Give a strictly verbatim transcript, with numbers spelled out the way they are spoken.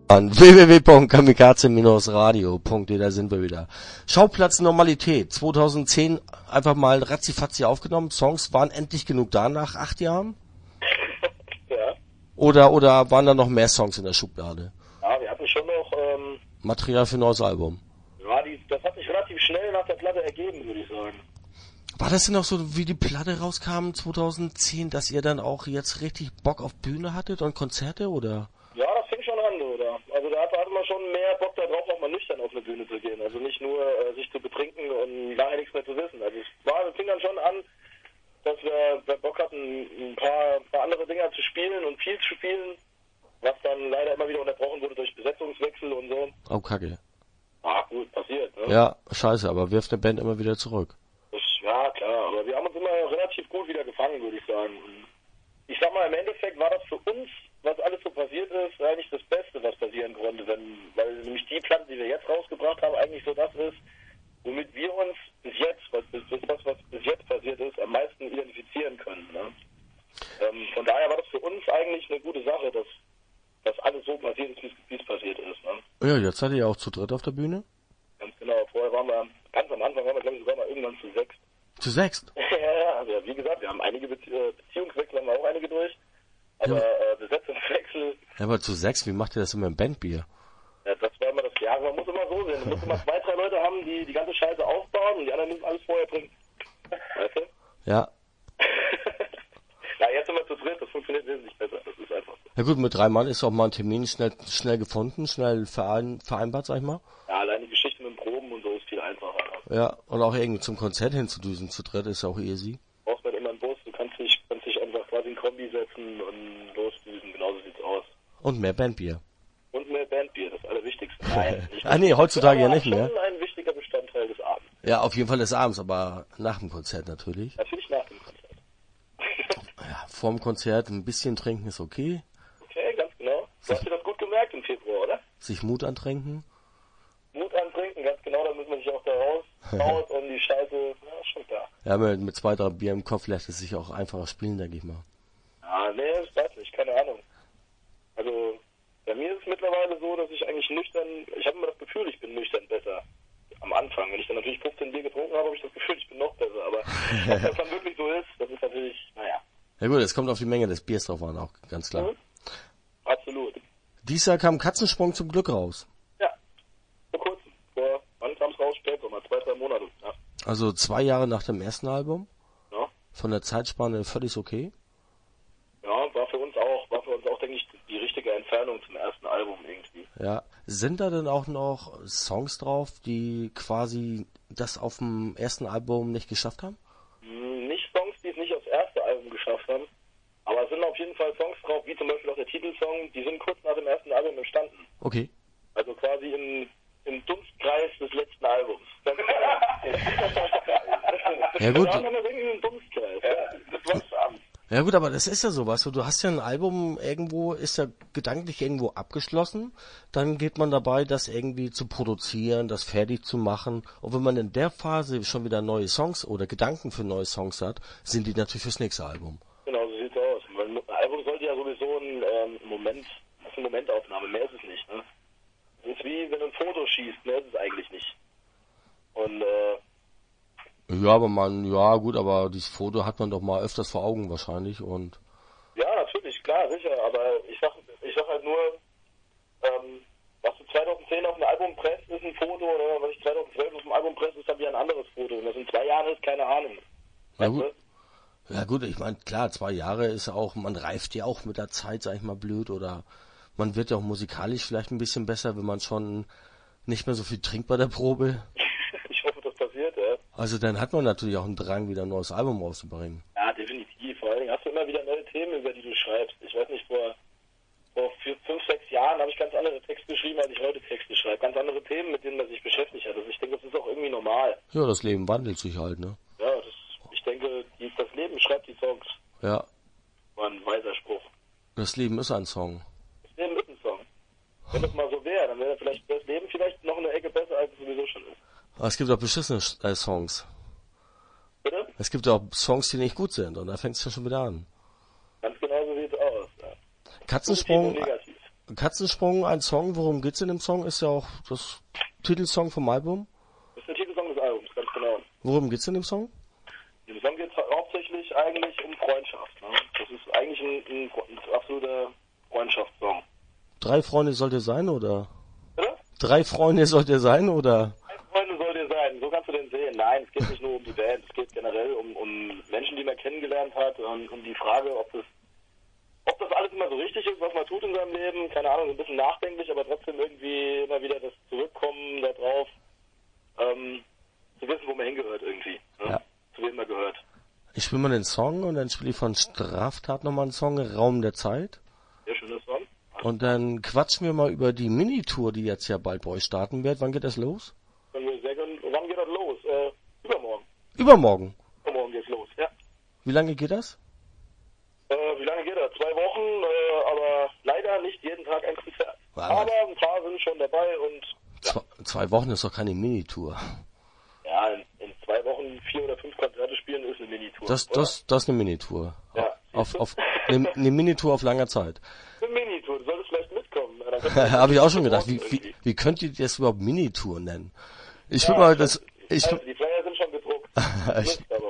An w w w punkt kamikaze radio punkt d e, da sind wir wieder. Schauplatz Normalität. zweitausendzehn einfach mal ratzifatzi aufgenommen. Songs waren endlich genug da nach acht Jahren? Ja. Oder, oder waren da noch mehr Songs in der Schublade? Ja, wir hatten schon noch, ähm, Material für ein neues Album. ja, die, das hat sich relativ schnell nach der Platte ergeben, würde ich sagen. War das denn auch so, wie die Platte rauskam zweitausendzehn, dass ihr dann auch jetzt richtig Bock auf Bühne hattet und Konzerte, oder? Ja, das fing schon an, oder? Also da hatte man schon mehr Bock darauf, auch mal nüchtern auf eine Bühne zu gehen. Also nicht nur äh, sich zu betrinken und nachher nichts mehr zu wissen. Also es war, es fing dann schon an, dass wir, wir Bock hatten, ein paar, ein paar andere Dinger zu spielen und viel zu spielen, was dann leider immer wieder unterbrochen wurde durch Besetzungswechsel und so. Oh, Kacke. Ah, gut, passiert, ne? Ja, scheiße, aber wirft eine Band immer wieder zurück. Das, ja, klar, aber wir haben uns immer relativ gut wieder gefangen, würde ich sagen. Und ich sag mal, im Endeffekt war das für uns, was alles so passiert ist, eigentlich das Beste, was passieren konnte, wenn, weil nämlich die Platte, die wir jetzt rausgebracht haben, eigentlich so das ist, womit wir uns bis jetzt, was, bis, bis das, was bis jetzt passiert ist, am meisten identifizieren können. Ne? Ähm, von daher war das für uns eigentlich eine gute Sache, dass, dass alles so passiert ist, wie es passiert ist. Ne? Ja, jetzt seid ihr ja auch zu dritt auf der Bühne. Ganz genau, vorher waren wir, ganz am Anfang waren wir, glaube ich, sogar mal irgendwann zu sechs. Zu sechst? Ja, also wie gesagt, wir haben einige Bezie Beziehungswechsel, haben wir auch einige durch. Aber ja. äh, Besetzungswechsel... Ja, aber zu sechs, wie macht ihr das immer im Bandbier? Ja, das war immer das Jahr. Man muss immer so sehen. Man muss immer zwei, drei Leute haben, die die ganze Scheiße aufbauen und die anderen müssen alles vorher bringen. Weißt du? Ja. Na, jetzt sind wir zu dritt, das funktioniert wesentlich besser. Das ist einfach so. Ja gut, mit drei Mann ist auch mal ein Termin schnell schnell gefunden, schnell verein, vereinbart, sag ich mal. Ja, allein die Geschichte mit dem Proben und so ist viel einfacher. Ne? Ja, und auch irgendwie zum Konzert hinzudüsen zu dritt ist auch easy. Du brauchst nicht immer einen Bus, du kannst dich, kannst dich einfach quasi in Kombi setzen und losdüsen, genauso sieht's aus. Und mehr Bandbier. Und mehr Bandbier, das Allerwichtigste. Nein, nicht ah nee, heutzutage ja nicht mehr. Das ist schon ein wichtiger Bestandteil des Abends. Ja, auf jeden Fall des Abends, aber nach dem Konzert natürlich. Natürlich nach dem Konzert. Ja, vorm Konzert ein bisschen trinken ist okay. Okay, ganz genau. Du hast dir das gut gemerkt im Februar, oder? Sich Mut antrinken. Mut antrinken, ganz genau, da muss man sich auch da raus, raus und die Scheiße, ja, schon klar. Ja, mit, mit zwei, drei Bier im Kopf lässt es sich auch einfacher spielen, denke ich mal. Ah, nee, ich weiß nicht, keine Ahnung. Also, bei mir ist es mittlerweile so, dass ich eigentlich nüchtern, ich habe immer das Gefühl, ich bin nüchtern besser. Am Anfang, wenn ich dann natürlich fünfzehn Bier getrunken habe, habe ich das Gefühl, ich bin noch besser. Aber ob das dann wirklich so ist, das ist natürlich, naja. Ja gut, es kommt auf die Menge des Biers drauf an, auch ganz klar. Mhm. Absolut. Dies Jahr kam Katzensprung zum Glück raus. Ja, vor kurzem. Vor, wann kam es raus? Später, mal zwei, drei Monate. Ja. Also zwei Jahre nach dem ersten Album. Ja. Von der Zeitspanne völlig okay. Ja, war für uns auch, war für uns auch, denke ich, die richtige Entfernung zum ersten Album irgendwie. Ja. Sind da denn auch noch Songs drauf, die quasi das auf dem ersten Album nicht geschafft haben? Nicht Songs, die es nicht aufs erste Album geschafft haben, aber es sind auf jeden Fall Songs drauf, wie zum Beispiel auch der Titelsong, die sind kurz nach dem ersten Album entstanden. Okay. Also quasi im, im Dunstkreis des letzten Albums. Ja gut. Da haben wir irgendwie einen Dunstkreis. Ja, das war's abends. Ja gut, aber das ist ja so, weißt du, du hast ja ein Album irgendwo, ist ja gedanklich irgendwo abgeschlossen, dann geht man dabei, das irgendwie zu produzieren, das fertig zu machen, und wenn man in der Phase schon wieder neue Songs oder Gedanken für neue Songs hat, sind die natürlich fürs nächste Album. Genau, so sieht's aus. Weil ein Album sollte ja sowieso ein ähm, Moment, das ist eine Momentaufnahme, mehr ist es nicht, ne? Es ist wie wenn du ein Foto schießt, mehr ist es eigentlich nicht. Und, äh, Ja, aber man, ja gut, aber dieses Foto hat man doch mal öfters vor Augen wahrscheinlich und... Ja, natürlich, klar, sicher, aber ich sag, ich sag halt nur, ähm, was du zweitausendzehn auf ein Album presst, ist ein Foto, oder was ich zweitausendzwölf auf ein Album presst, ist dann wieder ein anderes Foto. Und das in zwei Jahren ist, keine Ahnung. Ja gut, ja gut, ich meine, klar, zwei Jahre ist ja auch, man reift ja auch mit der Zeit, sag ich mal, blöd, oder man wird ja auch musikalisch vielleicht ein bisschen besser, wenn man schon nicht mehr so viel trinkt bei der Probe. Ich hoffe, das passiert, ja. Also dann hat man natürlich auch einen Drang, wieder ein neues Album rauszubringen. Ja, definitiv. Vor allen Dingen hast du immer wieder neue Themen, über die du schreibst. Ich weiß nicht, vor, vor vier, fünf, sechs Jahren habe ich ganz andere Texte geschrieben, als ich heute Texte schreibe. Ganz andere Themen, mit denen man sich beschäftigt hat. Also ich denke, das ist auch irgendwie normal. Ja, das Leben wandelt sich halt, ne? Ja, das, ich denke, die, das Leben schreibt die Songs. Ja. War ein weiser Spruch. Das Leben ist ein Song. Das Leben ist ein Song. Wenn das mal so wäre, dann wäre vielleicht das Leben vielleicht noch eine Ecke besser, als es sowieso schon ist. Aber es gibt auch beschissene äh, Songs. Bitte? Es gibt auch Songs, die nicht gut sind, und da fängt es ja schon wieder an. Ganz genau so sieht es aus. Ja. Katzensprung, Positiv und negativ. Katzensprung, ein Song, worum geht's in dem Song? Ist ja auch das Titelsong vom Album. Das ist der Titelsong des Albums, ganz genau. Worum geht's in dem Song? In dem Song geht es hauptsächlich eigentlich um Freundschaft. Ne? Das ist eigentlich ein, ein, ein absoluter Freundschaftssong. Drei Freunde sollt ihr sein, oder? Bitte? Drei Freunde sollt ihr sein, oder? Drei Freunde sollt ihr sein, so kannst du den sehen. Nein, es geht nicht nur um die Band, es geht generell um, um Menschen, die man kennengelernt hat und um die Frage, ob das ob das alles immer so richtig ist, was man tut in seinem Leben. Keine Ahnung, so ein bisschen nachdenklich, aber trotzdem irgendwie immer wieder das Zurückkommen darauf, ähm, zu wissen, wo man hingehört irgendwie. Ne? Ja. Zu wem man gehört. Ich spiele mal den Song und dann spiele ich von Straftat nochmal einen Song, Raum der Zeit. Sehr schöner Song. Und dann quatschen wir mal über die Minitour, die jetzt ja bald bei euch starten wird. Wann geht das los? Können wir sehr gerne, wann geht das los? Äh, übermorgen. Übermorgen. Übermorgen geht's los, ja. Wie lange geht das? Äh, wie lange geht das? Zwei Wochen, äh, aber leider nicht jeden Tag ein Konzert. Wow. Aber ein paar sind schon dabei und ja. Zwei, zwei Wochen ist doch keine Minitour. Ja, in, in zwei Wochen vier oder fünf Konzerte spielen ist eine Minitour. Das, das, das ist eine Minitour. Ja. Auf, auf, eine, eine Minitour auf langer Zeit. Eine Minitour, du solltest vielleicht mitkommen. Habe ich auch schon gedacht, wie, wie, wie könnt ihr das überhaupt Minitour nennen? Ich ja, würde mal das... Ich, also, die Flyer sind schon gedruckt. ich,